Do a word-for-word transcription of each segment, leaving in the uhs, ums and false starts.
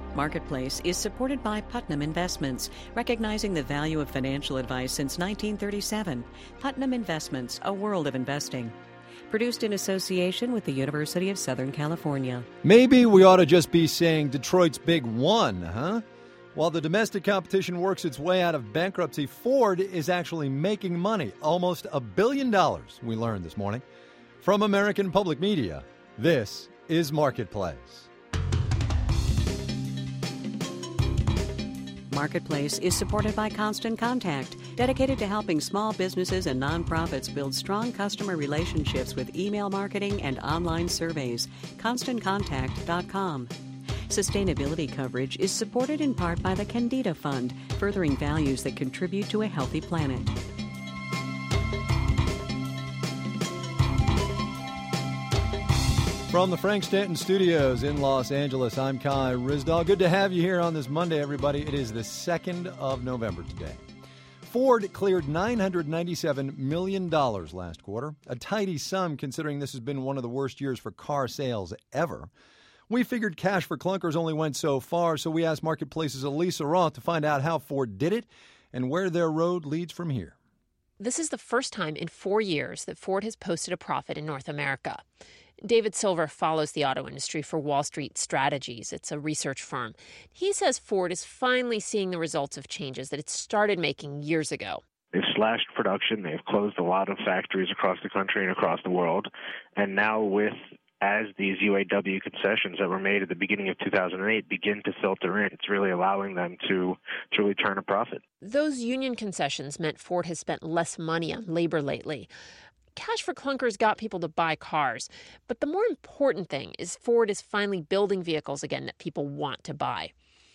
Marketplace is supported by Putnam Investments, recognizing the value of financial advice since nineteen thirty-seven. Putnam Investments, a world of investing. Produced in association with the University of Southern California. Maybe we ought to just be saying Detroit's big one, huh? While the domestic competition works its way out of bankruptcy, Ford is actually making money, almost a billion dollars, we learned this morning. From American Public Media, this is Marketplace. Marketplace is supported by Constant Contact, dedicated to helping small businesses and nonprofits build strong customer relationships with email marketing and online surveys. constant contact dot com. Sustainability coverage is supported in part by the Candida Fund, furthering values that contribute to a healthy planet. From the Frank Stanton Studios in Los Angeles, I'm Kai Ryssdal. Good to have you here on this Monday, everybody. It is the second of November today. Ford cleared nine hundred ninety-seven million dollars last quarter, a tidy sum considering this has been one of the worst years for car sales ever. We figured cash for clunkers only went so far, so we asked Marketplace's Elisa Roth to find out how Ford did it and where their road leads from here. This is the first time in four years that Ford has posted a profit in North America. David Silver follows the auto industry for Wall Street Strategies. It's a research firm. He says Ford is finally seeing the results of changes that it started making years ago. They've slashed production. They've closed a lot of factories across the country and across the world. And now with, as these U A W concessions that were made at the beginning of two thousand eight begin to filter in, it's really allowing them to, to really turn a profit. Those union concessions meant Ford has spent less money on labor lately. Cash for clunkers got people to buy cars. But the more important thing is Ford is finally building vehicles again that people want to buy.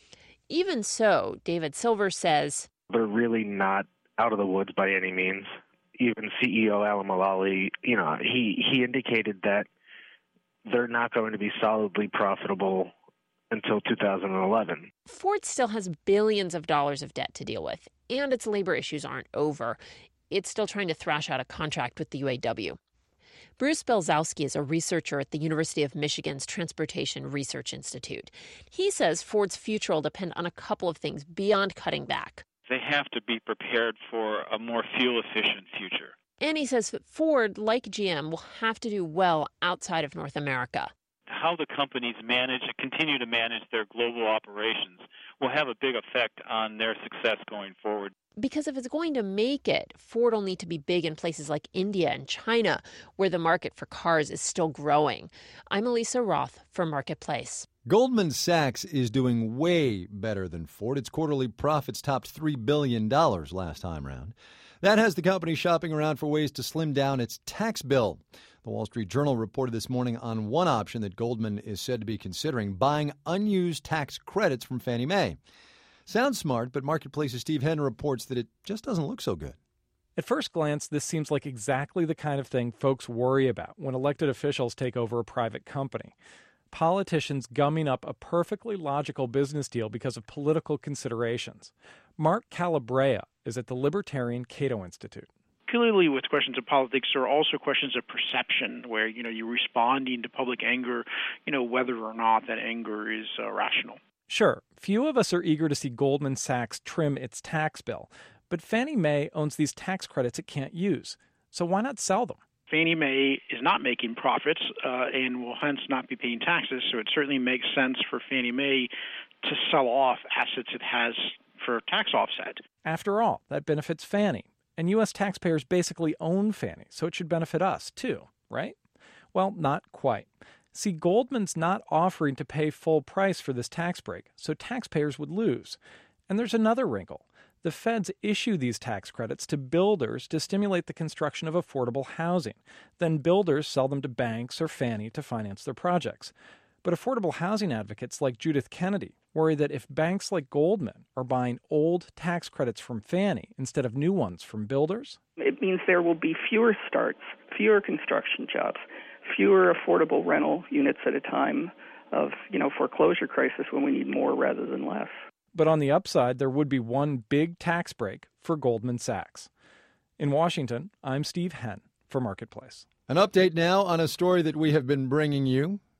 Even so, David Silver says, they're really not out of the woods by any means. Even C E O Alan Mulally, you know, he, he indicated that they're not going to be solidly profitable until two thousand eleven. Ford still has billions of dollars of debt to deal with, and its labor issues aren't over. It's still trying to thrash out a contract with the U A W. Bruce Belzowski is a researcher at the University of Michigan's Transportation Research Institute. He says Ford's future will depend on a couple of things beyond cutting back. They have to be prepared for a more fuel-efficient future. And he says that Ford, like G M, will have to do well outside of North America. How the companies manage and continue to manage their global operations will have a big effect on their success going forward. Because if it's going to make it, Ford will need to be big in places like India and China, where the market for cars is still growing. I'm Elisa Roth for Marketplace. Goldman Sachs is doing way better than Ford. Its quarterly profits topped three billion dollars last time around. That has the company shopping around for ways to slim down its tax bill. The Wall Street Journal reported this morning on one option that Goldman is said to be considering, buying unused tax credits from Fannie Mae. Sounds smart, but Marketplace's Steve Henn reports that it just doesn't look so good. At first glance, this seems like exactly the kind of thing folks worry about when elected officials take over a private company. Politicians gumming up a perfectly logical business deal because of political considerations. Mark Calabrea is at the Libertarian Cato Institute. Clearly, with questions of politics, there are also questions of perception, where, you know, you're responding to public anger, you know, whether or not that anger is uh, rational. Sure, few of us are eager to see Goldman Sachs trim its tax bill, but Fannie Mae owns these tax credits it can't use, so why not sell them? Fannie Mae is not making profits uh, and will hence not be paying taxes, so it certainly makes sense for Fannie Mae to sell off assets it has for tax offset. After all, that benefits Fannie, and U S taxpayers basically own Fannie, so it should benefit us too, right? Well, not quite. See, Goldman's not offering to pay full price for this tax break, so taxpayers would lose. And there's another wrinkle. The feds issue these tax credits to builders to stimulate the construction of affordable housing. Then builders sell them to banks or Fannie to finance their projects. But affordable housing advocates like Judith Kennedy worry that if banks like Goldman are buying old tax credits from Fannie instead of new ones from builders, it means there will be fewer starts, fewer construction jobs, fewer affordable rental units at a time of, you know, foreclosure crisis when we need more rather than less. But on the upside, there would be one big tax break for Goldman Sachs. In Washington, I'm Steve Henn for Marketplace. An update now on a story that we have been bringing you.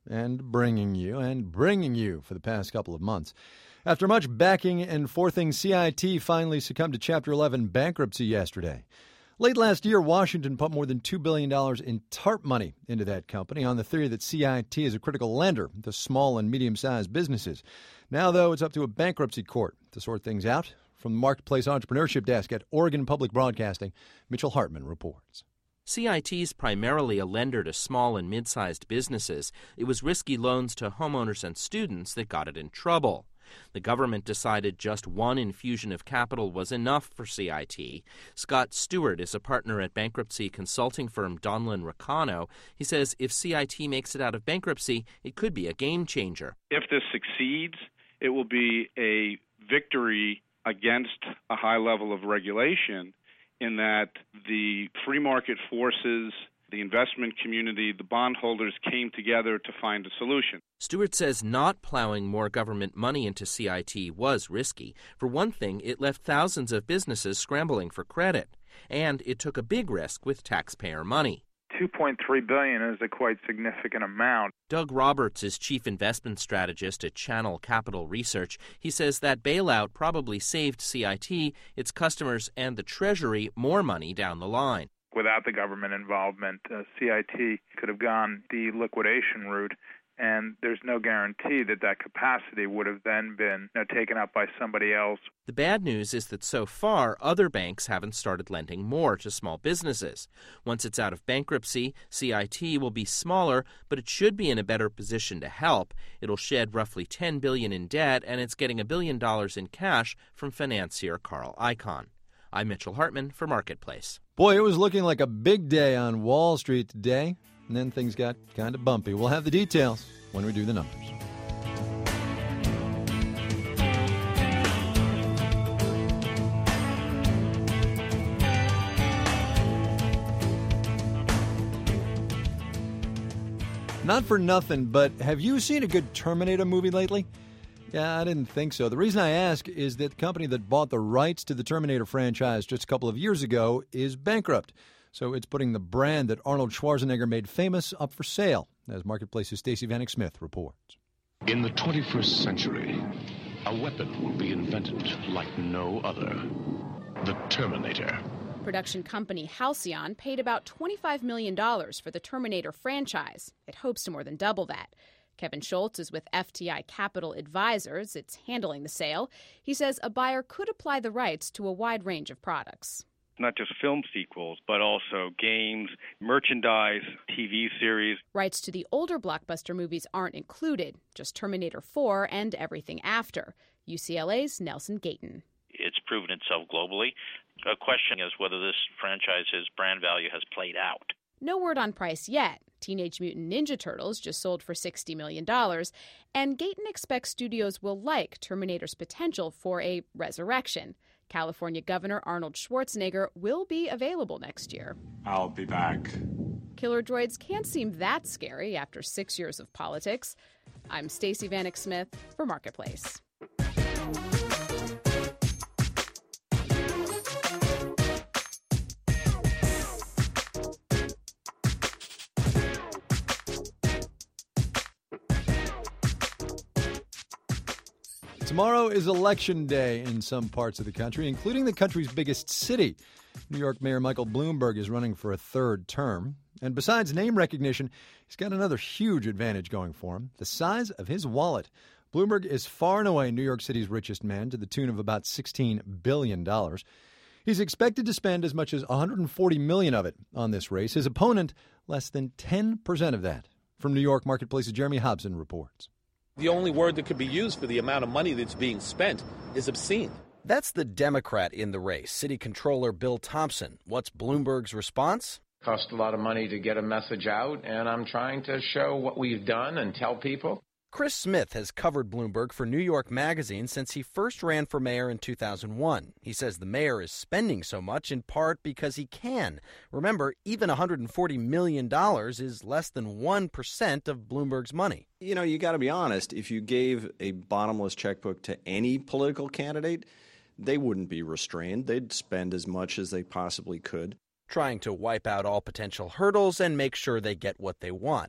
and bringing you and bringing you for the past couple of months. After much backing and forthing, C I T finally succumbed to Chapter eleven bankruptcy yesterday. Late last year, Washington put more than two billion dollars in TARP money into that company on the theory that C I T is a critical lender to small and medium-sized businesses. Now, though, it's up to a bankruptcy court to sort things out. From the Marketplace Entrepreneurship Desk at Oregon Public Broadcasting, Mitchell Hartman reports. C I T is primarily a lender to small and mid-sized businesses. It was risky loans to homeowners and students that got it in trouble. The government decided just one infusion of capital was enough for C I T. Scott Stewart is a partner at bankruptcy consulting firm Donlan Ricano. He says if C I T makes it out of bankruptcy, it could be a game changer. If this succeeds, it will be a victory against a high level of regulation in that the free market forces, the investment community, the bondholders came together to find a solution. Stewart says not plowing more government money into C I T was risky. For one thing, it left thousands of businesses scrambling for credit. And it took a big risk with taxpayer money. two point three billion dollars is a quite significant amount. Doug Roberts is chief investment strategist at Channel Capital Research. He says that bailout probably saved C I T, its customers, and the Treasury more money down the line. Without the government involvement, uh, C I T could have gone the liquidation route, and there's no guarantee that that capacity would have then been you know, taken up by somebody else. The bad news is that so far, other banks haven't started lending more to small businesses. Once it's out of bankruptcy, C I T will be smaller, but it should be in a better position to help. It'll shed roughly ten billion dollars in debt, and it's getting a billion dollars in cash from financier Carl Icahn. I'm Mitchell Hartman for Marketplace. Boy, it was looking like a big day on Wall Street today, and then things got kind of bumpy. We'll have the details when we do the numbers. Not for nothing, but have you seen a good Terminator movie lately? Yeah, I didn't think so. The reason I ask is that the company that bought the rights to the Terminator franchise just a couple of years ago is bankrupt. So it's putting the brand that Arnold Schwarzenegger made famous up for sale, as Marketplace's Stacey Vanek Smith reports. In the twenty-first century, a weapon will be invented like no other. The Terminator. Production company Halcyon paid about twenty-five million dollars for the Terminator franchise. It hopes to more than double that. Kevin Schultz is with F T I Capital Advisors. It's handling the sale. He says a buyer could apply the rights to a wide range of products. Not just film sequels, but also games, merchandise, T V series. Rights to the older blockbuster movies aren't included, just Terminator four and everything after. U C L A's Nelson Gayton. It's proven itself globally. A question is whether this franchise's brand value has played out. No word on price yet. Teenage Mutant Ninja Turtles just sold for sixty million dollars, and Gayton expects studios will like Terminator's potential for a resurrection. California Governor Arnold Schwarzenegger will be available next year. I'll be back. Killer droids can't seem that scary after six years of politics. I'm Stacey Vanek Smith for Marketplace. Tomorrow is Election Day in some parts of the country, including the country's biggest city. New York Mayor Michael Bloomberg is running for a third term. And besides name recognition, he's got another huge advantage going for him, the size of his wallet. Bloomberg is far and away New York City's richest man, to the tune of about sixteen billion dollars. He's expected to spend as much as one hundred forty million dollars of it on this race. His opponent, less than ten percent of that. From New York, Marketplace's Jeremy Hobson reports. The only word that could be used for the amount of money that's being spent is obscene. That's the Democrat in the race, City Controller Bill Thompson. What's Bloomberg's response? Cost a lot of money to get a message out, and I'm trying to show what we've done and tell people. Chris Smith has covered Bloomberg for New York Magazine since he first ran for mayor in two thousand one. He says the mayor is spending so much in part because he can. Remember, even one hundred forty million dollars is less than one percent of Bloomberg's money. You know, you got to be honest. If you gave a bottomless checkbook to any political candidate, they wouldn't be restrained. They'd spend as much as they possibly could. Trying to wipe out all potential hurdles and make sure they get what they want.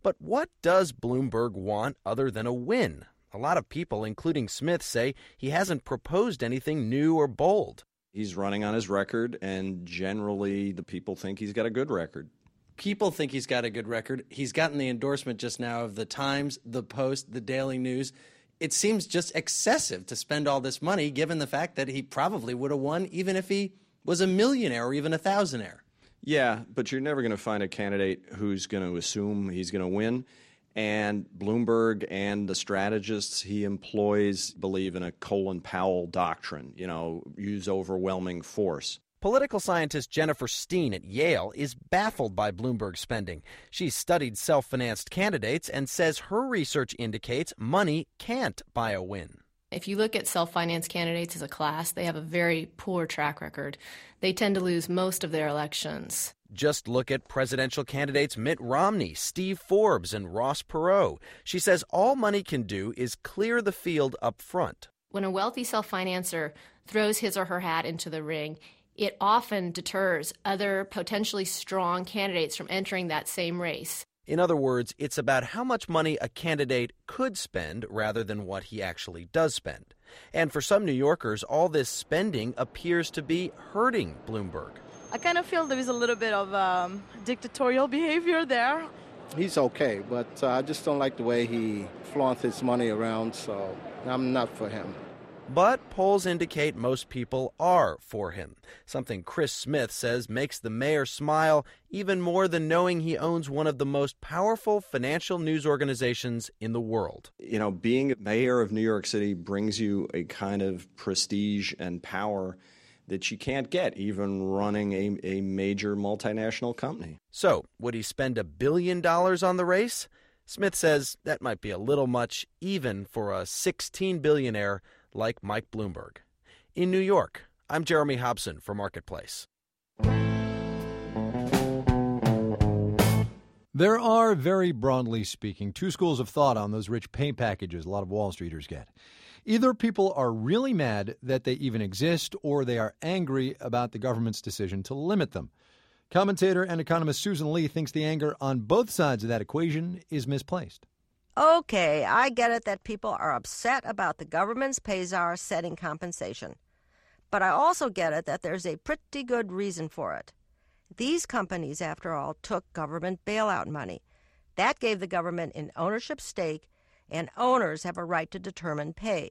But what does Bloomberg want other than a win? A lot of people, including Smith, say he hasn't proposed anything new or bold. He's running on his record, and generally the people think he's got a good record. People think he's got a good record. He's gotten the endorsement just now of the Times, the Post, the Daily News. It seems just excessive to spend all this money, given the fact that he probably would have won even if he was a millionaire or even a thousandaire. Yeah, but you're never going to find a candidate who's going to assume he's going to win. And Bloomberg and the strategists he employs believe in a Colin Powell doctrine, you know, use overwhelming force. Political scientist Jennifer Steen at Yale is baffled by Bloomberg spending. She's studied self-financed candidates and says her research indicates money can't buy a win. If you look at self-financed candidates as a class, they have a very poor track record. They tend to lose most of their elections. Just look at presidential candidates Mitt Romney, Steve Forbes, and Ross Perot. She says all money can do is clear the field up front. When a wealthy self-financer throws his or her hat into the ring, it often deters other potentially strong candidates from entering that same race. In other words, it's about how much money a candidate could spend rather than what he actually does spend. And for some New Yorkers, all this spending appears to be hurting Bloomberg. I kind of feel there is a little bit of um, dictatorial behavior there. He's okay, but uh, I just don't like the way he flaunts his money around, so I'm not for him. But polls indicate most people are for him, something Chris Smith says makes the mayor smile even more than knowing he owns one of the most powerful financial news organizations in the world. You know, being mayor of New York City brings you a kind of prestige and power that you can't get even running a, a major multinational company. So, would he spend a billion dollars on the race? Smith says that might be a little much even for a sixteen billionaire like Mike Bloomberg. In New York, I'm Jeremy Hobson for Marketplace. There are, very broadly speaking, two schools of thought on those rich pay packages a lot of Wall Streeters get. Either people are really mad that they even exist, or they are angry about the government's decision to limit them. Commentator and economist Susan Lee thinks the anger on both sides of that equation is misplaced. Okay, I get it that people are upset about the government's pay czar setting compensation. But I also get it that there's a pretty good reason for it. These companies, after all, took government bailout money. That gave the government an ownership stake, and owners have a right to determine pay.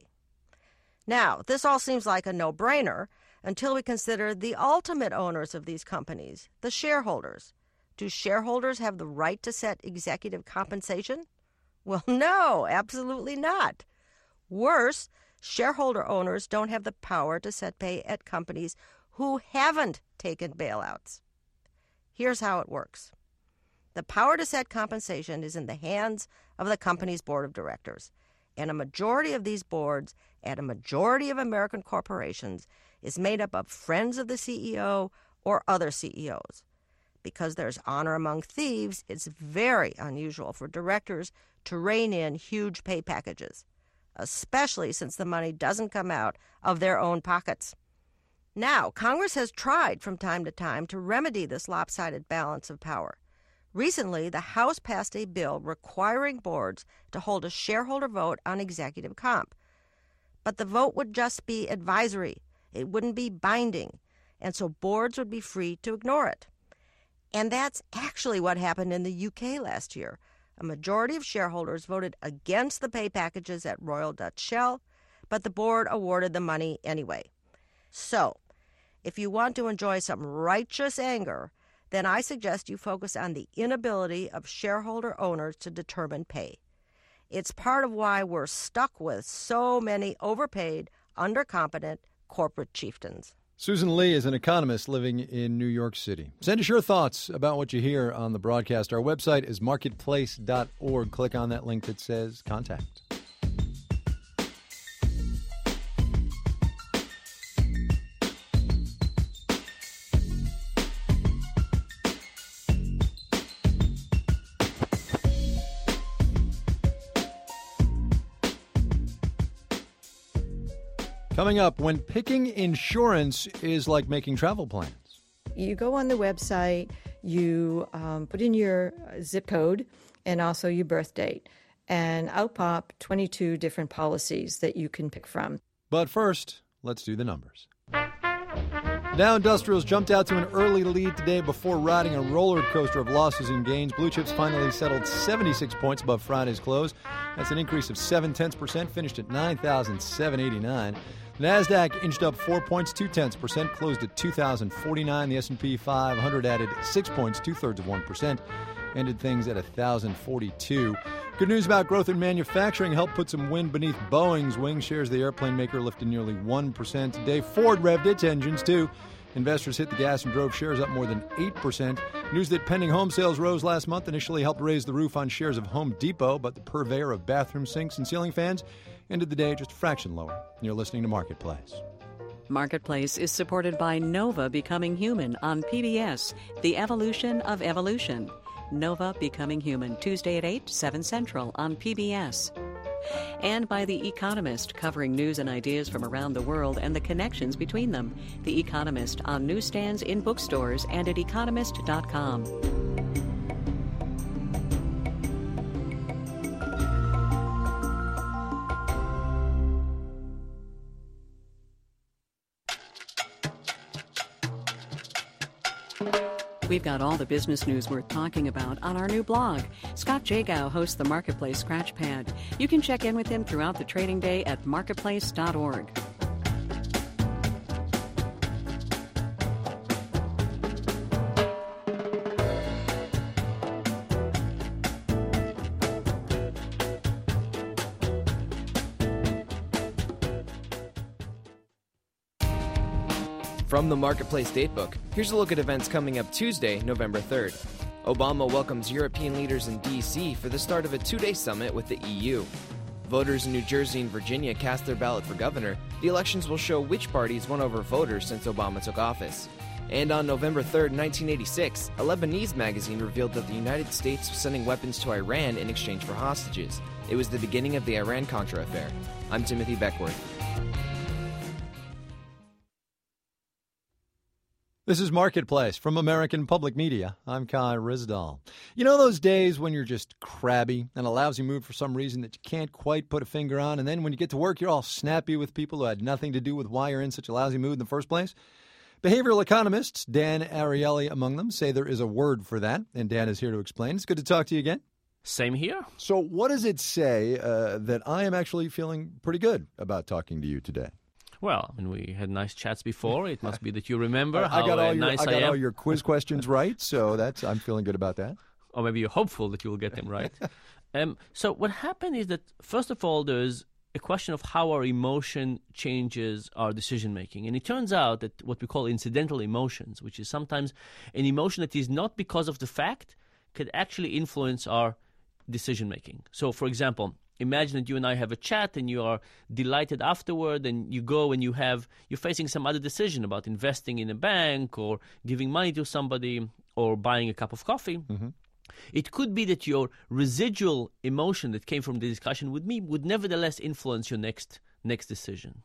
Now, this all seems like a no-brainer until we consider the ultimate owners of these companies, the shareholders. Do shareholders have the right to set executive compensation? Well, no, absolutely not. Worse, shareholder owners don't have the power to set pay at companies who haven't taken bailouts. Here's how it works. The power to set compensation is in the hands of the company's board of directors, and a majority of these boards at a majority of American corporations is made up of friends of the C E O or other C E Os. Because there's honor among thieves, it's very unusual for directors to rein in huge pay packages, especially since the money doesn't come out of their own pockets. Now, Congress has tried from time to time to remedy this lopsided balance of power. Recently, the House passed a bill requiring boards to hold a shareholder vote on executive comp. But the vote would just be advisory. It wouldn't be binding, and so boards would be free to ignore it. And that's actually what happened in the U K last year. A majority of shareholders voted against the pay packages at Royal Dutch Shell, but the board awarded the money anyway. So, if you want to enjoy some righteous anger, then I suggest you focus on the inability of shareholder owners to determine pay. It's part of why we're stuck with so many overpaid, undercompetent corporate chieftains. Susan Lee is an economist living in New York City. Send us your thoughts about what you hear on the broadcast. Our website is marketplace dot org. Click on that link that says contact. Coming up, when picking insurance is like making travel plans. You go on the website, you um, put in your zip code, and also your birth date. And out pop twenty-two different policies that you can pick from. But first, let's do the numbers. Dow Industrials jumped out to an early lead today before riding a roller coaster of losses and gains. Blue chips finally settled seventy-six points above Friday's close. That's an increase of seven tenths percent, finished at nine thousand seven hundred eighty-nine. NASDAQ inched up four points, two tenths percent, closed at two thousand forty-nine. The S and P five hundred added six points, two thirds of one percent, ended things at one thousand forty-two. Good news about growth in manufacturing helped put some wind beneath Boeing's wings. Shares of the airplane maker lifted nearly one percent today. Ford revved its engines, too. Investors hit the gas and drove shares up more than eight percent. News that pending home sales rose last month initially helped raise the roof on shares of Home Depot, but the purveyor of bathroom sinks and ceiling fans ended the day just a fraction lower. You're listening to Marketplace. Marketplace is supported by Nova Becoming Human on P B S, The Evolution of Evolution. Nova Becoming Human, Tuesday at eight, seven Central on P B S. And by The Economist, covering news and ideas from around the world and the connections between them. The Economist on newsstands, in bookstores, and at economist dot com. We've got all the business news worth talking about on our new blog. Scott Jagow hosts the Marketplace Scratchpad. You can check in with him throughout the trading day at marketplace dot org. From the Marketplace Datebook, here's a look at events coming up Tuesday, November third. Obama welcomes European leaders in D C for the start of a two-day summit with the E U. Voters in New Jersey and Virginia cast their ballot for governor. The elections will show which parties won over voters since Obama took office. And on November third, nineteen eighty-six, a Lebanese magazine revealed that the United States was sending weapons to Iran in exchange for hostages. It was the beginning of the Iran-Contra affair. I'm Timothy Beckworth. This is Marketplace from American Public Media. I'm Kai Ryssdal. You know those days when you're just crabby and a lousy mood for some reason that you can't quite put a finger on, and then when you get to work, you're all snappy with people who had nothing to do with why you're in such a lousy mood in the first place? Behavioral economists, Dan Ariely among them, say there is a word for that, and Dan is here to explain. It's good to talk to you again. Same here. So what does it say uh, that I am actually feeling pretty good about talking to you today? Well, I mean, we had nice chats before. It must be that you remember I how got all uh, your, nice I got I am. all your quiz questions right, so that's I'm feeling good about that. Or maybe you're hopeful that you will get them right. um, so what happened is that, first of all, there's a question of how our emotion changes our decision-making. And it turns out that what we call incidental emotions, which is sometimes an emotion that is not because of the fact, could actually influence our decision-making. So, for example, imagine that you and I have a chat and you are delighted afterward, and you go and you have, you're facing some other decision about investing in a bank or giving money to somebody or buying a cup of coffee. Mm-hmm. It could be that your residual emotion that came from the discussion with me would nevertheless influence your next next decision.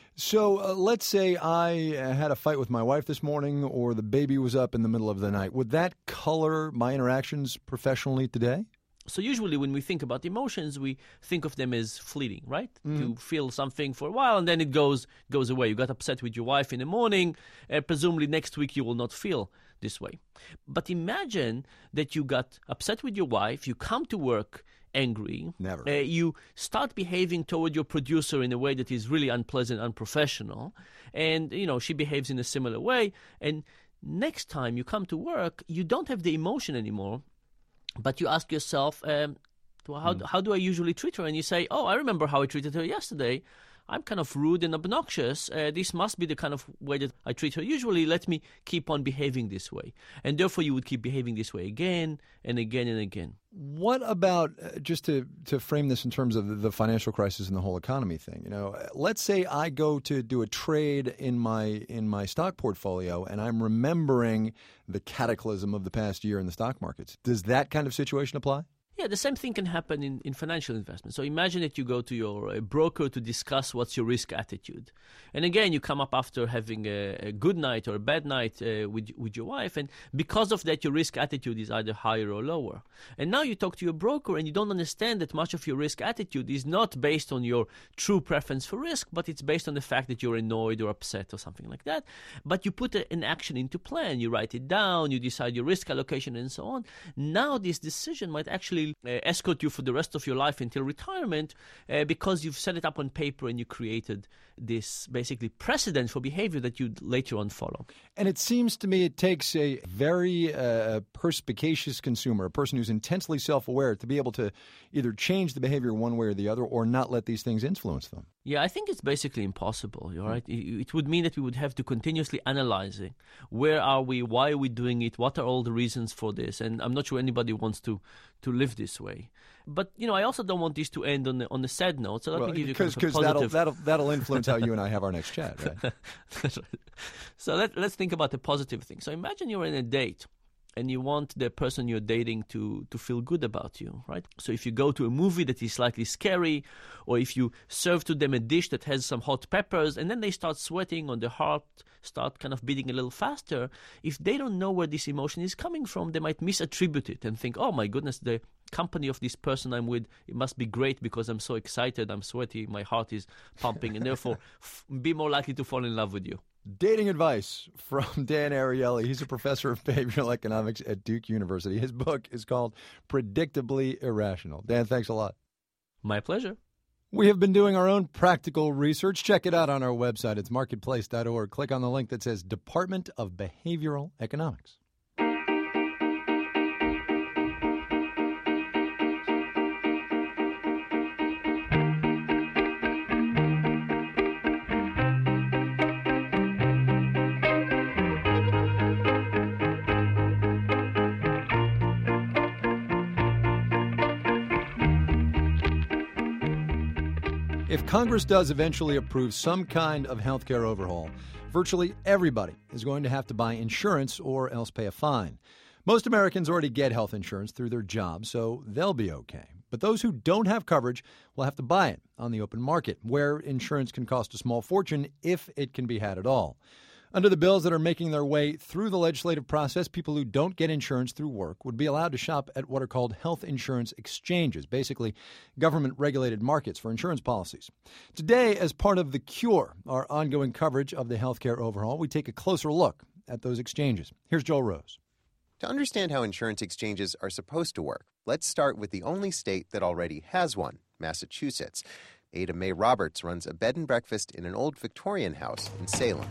So uh, let's say I had a fight with my wife this morning, or the baby was up in the middle of the night. Would that color my interactions professionally today? So usually when we think about emotions, we think of them as fleeting, right? Mm. You feel something for a while and then it goes goes away. You got upset with your wife in the morning, uh, presumably next week you will not feel this way. But imagine that you got upset with your wife, you come to work angry. Never. Uh, you start behaving toward your producer in a way that is really unpleasant, unprofessional, and you know she behaves in a similar way. And next time you come to work, you don't have the emotion anymore. But you ask yourself, um, how, mm. how do I usually treat her? And you say, oh, I remember how I treated her yesterday. I'm kind of rude and obnoxious. Uh, this must be the kind of way that I treat her usually. Let me keep on behaving this way. And therefore, you would keep behaving this way again and again and again. What about, uh, just to, to frame this in terms of the financial crisis and the whole economy thing, you know, let's say I go to do a trade in my in my stock portfolio and I'm remembering the cataclysm of the past year in the stock markets. Does that kind of situation apply? Yeah, the same thing can happen in, in financial investment. So imagine that you go to your uh, broker to discuss what's your risk attitude. And again, you come up after having a, a good night or a bad night uh, with, with your wife. And because of that, your risk attitude is either higher or lower. And now you talk to your broker and you don't understand that much of your risk attitude is not based on your true preference for risk, but it's based on the fact that you're annoyed or upset or something like that. But you put a, an action into plan. You write it down, you decide your risk allocation and so on. Now this decision might actually Uh, escort you for the rest of your life until retirement uh, because you've set it up on paper and you created this basically precedent for behavior that you'd later on follow. And it seems to me it takes a very uh, perspicacious consumer, a person who's intensely self-aware, to be able to either change the behavior one way or the other or not let these things influence them. Yeah, I think it's basically impossible. You're right. It, it would mean that we would have to continuously analyzing where are we, why are we doing it, what are all the reasons for this, and I'm not sure anybody wants to to live this way. But you know, I also don't want this to end on the, on a sad note. So let well, me give you because kind of a positive... that'll that'll that'll influence how you and I have our next chat, right? So let, let's think about the positive thing. So imagine you're in a date and you want the person you're dating to, to feel good about you, right? So if you go to a movie that is slightly scary, or if you serve to them a dish that has some hot peppers, and then they start sweating or the heart start kind of beating a little faster, if they don't know where this emotion is coming from, they might misattribute it and think, oh my goodness, the company of this person I'm with, it must be great because I'm so excited, I'm sweaty, my heart is pumping, and therefore f- be more likely to fall in love with you. Dating advice from Dan Ariely. He's a professor of behavioral economics at Duke University. His book is called Predictably Irrational. Dan, thanks a lot. My pleasure. We have been doing our own practical research. Check it out on our website. It's marketplace dot org. Click on the link that says Department of Behavioral Economics. If Congress does eventually approve some kind of health care overhaul, virtually everybody is going to have to buy insurance or else pay a fine. Most Americans already get health insurance through their job, so they'll be okay. But those who don't have coverage will have to buy it on the open market, where insurance can cost a small fortune if it can be had at all. Under the bills that are making their way through the legislative process, people who don't get insurance through work would be allowed to shop at what are called health insurance exchanges, basically government-regulated markets for insurance policies. Today, as part of The Cure, our ongoing coverage of the healthcare overhaul, we take a closer look at those exchanges. Here's Joel Rose. To understand how insurance exchanges are supposed to work, let's start with the only state that already has one, Massachusetts. Ada Mae Roberts runs a bed and breakfast in an old Victorian house in Salem.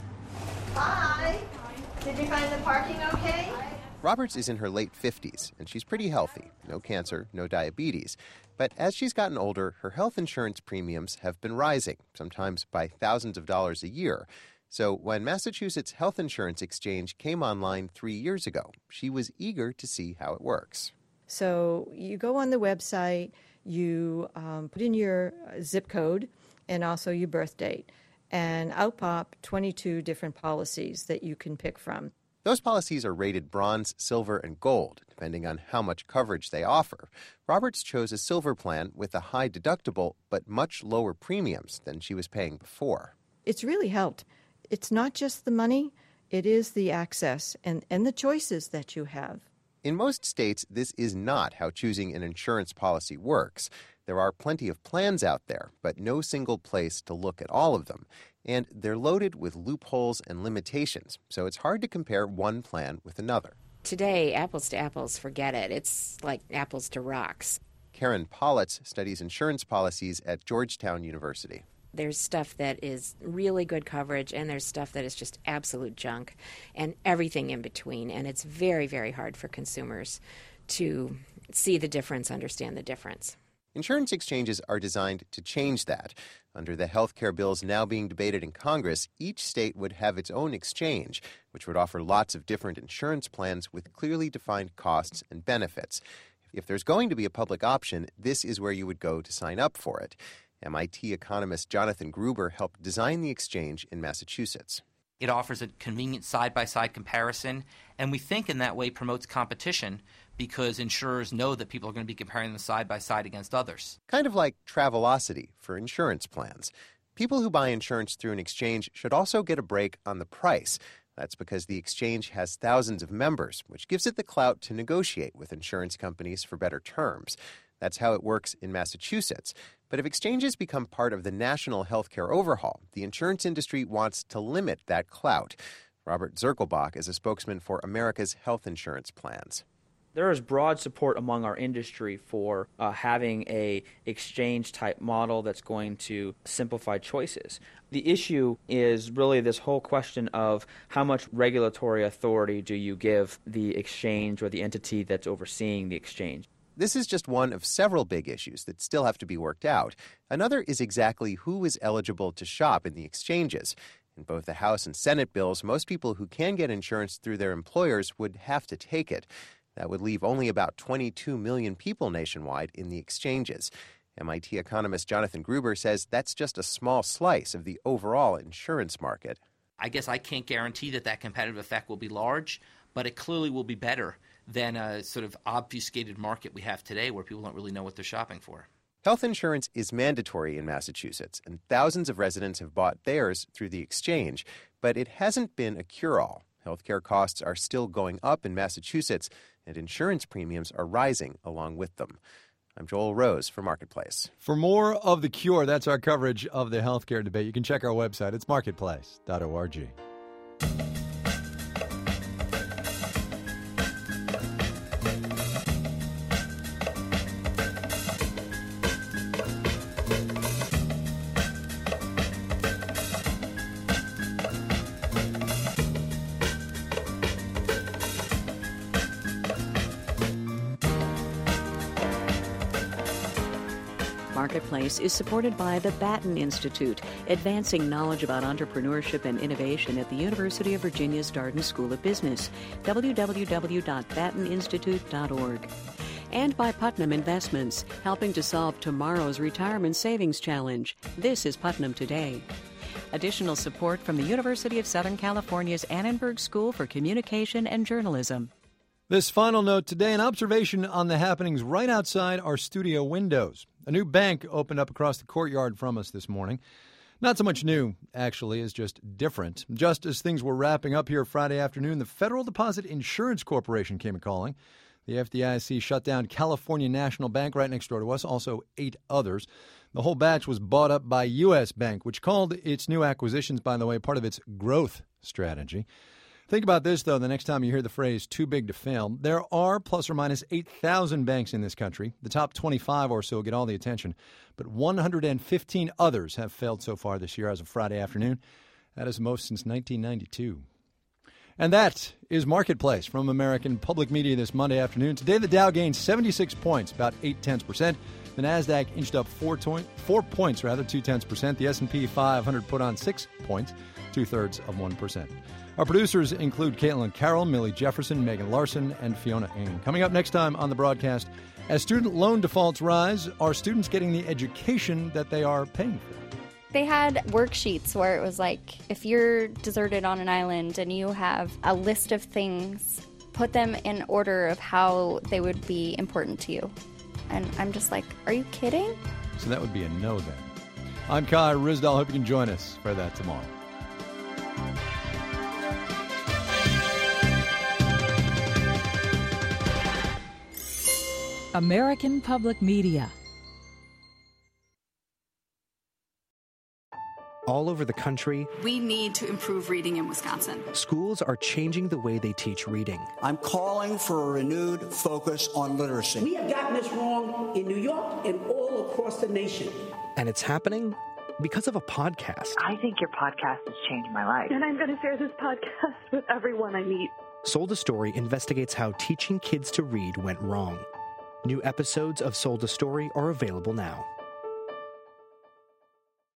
Hi. Did you find the parking okay? Roberts is in her late fifties, and she's pretty healthy. No cancer, no diabetes. But as she's gotten older, her health insurance premiums have been rising, sometimes by thousands of dollars a year. So when Massachusetts Health Insurance Exchange came online three years ago, she was eager to see how it works. So you go on the website, you um, put in your zip code and also your birth date. And out pop twenty-two different policies that you can pick from. Those policies are rated bronze, silver, and gold, depending on how much coverage they offer. Roberts chose a silver plan with a high deductible, but much lower premiums than she was paying before. It's really helped. It's not just the money, it is the access and, and the choices that you have. In most states, this is not how choosing an insurance policy works. There are plenty of plans out there, but no single place to look at all of them. And they're loaded with loopholes and limitations, so it's hard to compare one plan with another. Today, apples to apples, forget it. It's like apples to rocks. Karen Politz studies insurance policies at Georgetown University. There's stuff that is really good coverage, and there's stuff that is just absolute junk, and everything in between. And it's very, very hard for consumers to see the difference, understand the difference. Insurance exchanges are designed to change that. Under the health care bills now being debated in Congress, each state would have its own exchange, which would offer lots of different insurance plans with clearly defined costs and benefits. If there's going to be a public option, this is where you would go to sign up for it. M I T economist Jonathan Gruber helped design the exchange in Massachusetts. It offers a convenient side-by-side comparison, and we think in that way promotes competition because insurers know that people are going to be comparing them side by side against others. Kind of like Travelocity for insurance plans. People who buy insurance through an exchange should also get a break on the price. That's because the exchange has thousands of members, which gives it the clout to negotiate with insurance companies for better terms. That's how it works in Massachusetts. But if exchanges become part of the national healthcare overhaul, the insurance industry wants to limit that clout. Robert Zirkelbach is a spokesman for America's Health Insurance Plans. There is broad support among our industry for uh, having a exchange-type model that's going to simplify choices. The issue is really this whole question of how much regulatory authority do you give the exchange or the entity that's overseeing the exchange. This is just one of several big issues that still have to be worked out. Another is exactly who is eligible to shop in the exchanges. In both the House and Senate bills, most people who can get insurance through their employers would have to take it. That would leave only about twenty-two million people nationwide in the exchanges. M I T economist Jonathan Gruber says that's just a small slice of the overall insurance market. I guess I can't guarantee that that competitive effect will be large, but it clearly will be better than a sort of obfuscated market we have today where people don't really know what they're shopping for. Health insurance is mandatory in Massachusetts, and thousands of residents have bought theirs through the exchange. But it hasn't been a cure-all. Healthcare costs are still going up in Massachusetts, and insurance premiums are rising along with them. I'm Joel Rose for Marketplace. For more of The Cure, that's our coverage of the healthcare debate. You can check our website. It's marketplace dot org. Marketplace is supported by the Batten Institute, advancing knowledge about entrepreneurship and innovation at the University of Virginia's Darden School of Business, w w w dot batten institute dot org. And by Putnam Investments, helping to solve tomorrow's retirement savings challenge. This is Putnam Today. Additional support from the University of Southern California's Annenberg School for Communication and Journalism. This final note today, an observation on the happenings right outside our studio windows. A new bank opened up across the courtyard from us this morning. Not so much new, actually, as just different. Just as things were wrapping up here Friday afternoon, the Federal Deposit Insurance Corporation came a-calling. The F D I C shut down California National Bank right next door to us, also eight others. The whole batch was bought up by U S. Bank, which called its new acquisitions, by the way, part of its growth strategy. Think about this, though, the next time you hear the phrase too big to fail. There are plus or minus eight thousand banks in this country. The top twenty-five or so get all the attention. But one hundred fifteen others have failed so far this year as of Friday afternoon. That is the most since nineteen ninety-two. And that is Marketplace from American Public Media this Monday afternoon. Today, the Dow gained seventy-six points, about eight tenths percent. The NASDAQ inched up four, to- four points, rather, two tenths percent. The S and P five hundred put on six points, two-thirds of one percent. Our producers include Caitlin Carroll, Millie Jefferson, Megan Larson, and Fiona Ng. Coming up next time on the broadcast, as student loan defaults rise, are students getting the education that they are paying for? They had worksheets where it was like, if you're deserted on an island and you have a list of things, put them in order of how they would be important to you. And I'm just like, are you kidding? So that would be a no then. I'm Kai Ryssdal. Hope you can join us for that tomorrow. American Public Media. All over the country, we need to improve reading in Wisconsin. Schools are changing the way they teach reading. I'm calling for a renewed focus on literacy. We have gotten this wrong in New York and all across the nation. And it's happening because of a podcast. I think your podcast has changed my life. And I'm going to share this podcast with everyone I meet. Sold a Story investigates how teaching kids to read went wrong. New episodes of Sold a Story are available now.